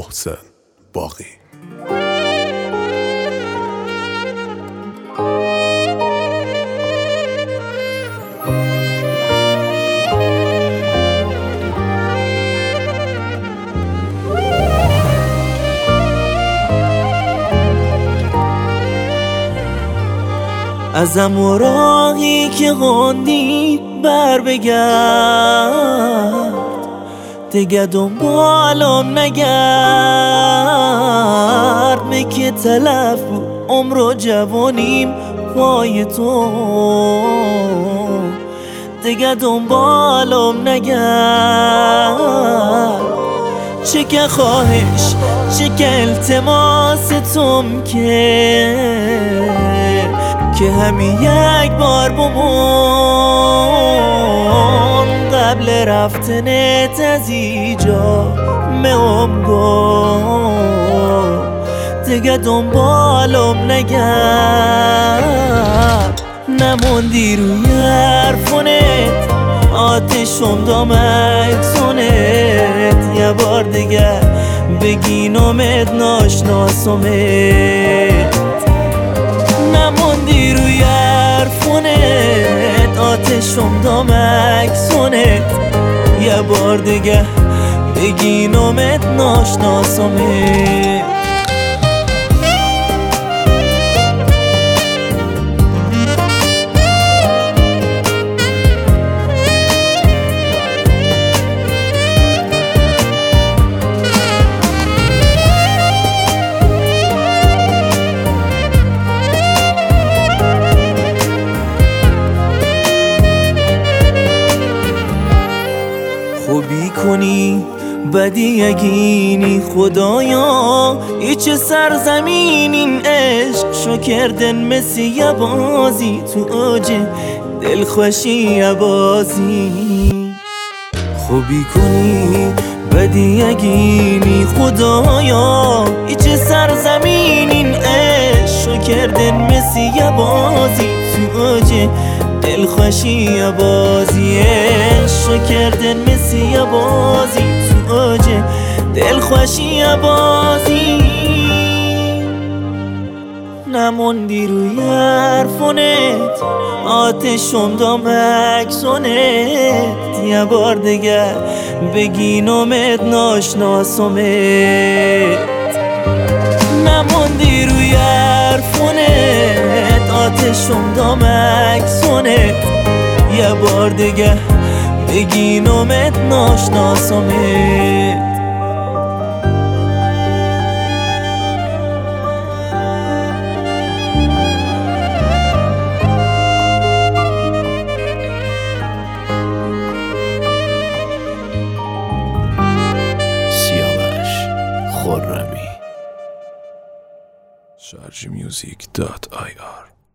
محسن باقی. ازم و راهی که خوندی بر بگرد، دیگه دنبالم نگرد. که تلف بود عمر و جوانیم پای تو، دیگه دنبالم نگرد. چه که خواهش چه که التماس توم که همین یک بار بمون قبل رفتنت از اینجا مهم گفت، دیگه دنبالم نگرد. نموندی روی حرفونت، آتشم دامکسونت، یه بار دیگه بگینمت ناشناسمت. نموندی روی حرفونت، آتشم دامکسونت، یه بار دیگه بگینمت ناشناسمت. خوبی کنی بدی اگینی خدایا، ای چه سرزمین این عشق شو کردن مثل یه بازی، تو اوج دلخوشی بازی. خوبی کنی بدی اگینی خدایا، ای چه سرزمین این عشق شو کردن مثل یه بازی، تو اوج دلخوشی بازی. عشق کردن مثل یه بازی، تو اوج دلخوشی بازی. نموندی روی حرفونت، آتشم دامکسونت، یه بار دیگه بگینمت ناشناسمت. نموندی روی حرفونت، آتشم دامکسونت، یه بار دیگه بگینمت ناشناسمت. سیاوش خرمی. sharjmusic.ir